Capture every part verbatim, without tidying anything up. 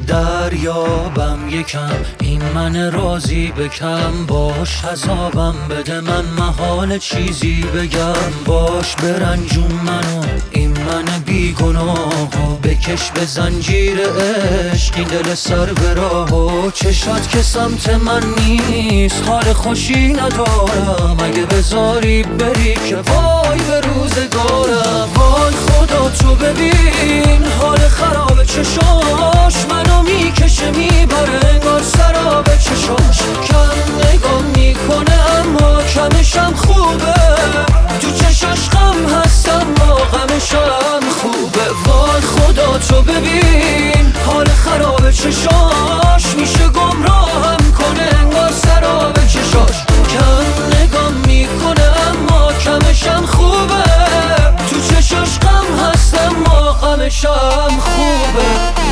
دریابم یکم این من راضی بکم، باش عذابم بده من محال چیزی بگم، باش برنجون منو این من بیگناهو، بکش به زنجیر عشق این دل سر به راهو. چشات که سمت من نیست حال خوشی ندارم، اگه بذاری بری که وای به روزگارم. وای خدا تو ببین حال خراب چشاش منو میکشه میبره انگار سراب چشاش، کم نگاه میکنه اما کمشم خوبه، تو چشاش غم هست اما غمشم خوبه. وای خدا تو ببین حال خراب چشاش میشه گمراهم کنه انگار سراب چشاش، کم نگاه میکنه اما کمشم خوبه، تو چشاش غم هست اما غمشم خوبه.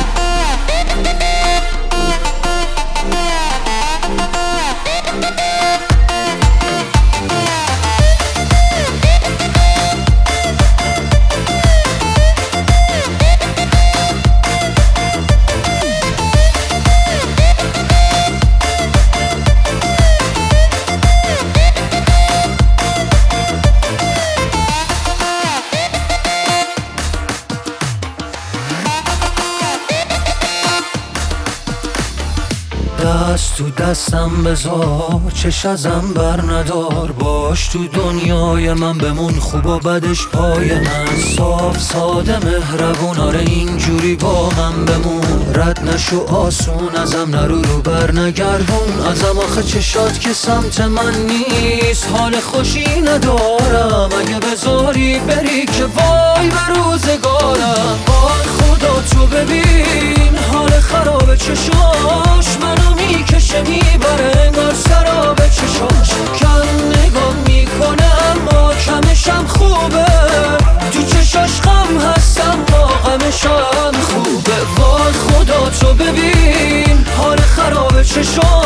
دست تو دستم بذار چش ازم بر ندار، باش تو دنیای من بمون خوب و بدش پای من، صاف ساده مهربون آره اینجوری با من بمون، رد نشو آسون ازم نرو رو بر نگردون ازم، آخه چشات که سمت من نیست حال خوشی ندارم، اگه بذاری بری که وای به روزگارم. وای خدا تو ببین حال خراب چشاش منو میکشه میبره انگار سراب چشاش، کم نگاه میکنه اما کمشم خوبه، تو چشاش غم هست اما غمشم خوبه. وای خدا تو ببین حال خراب چشاش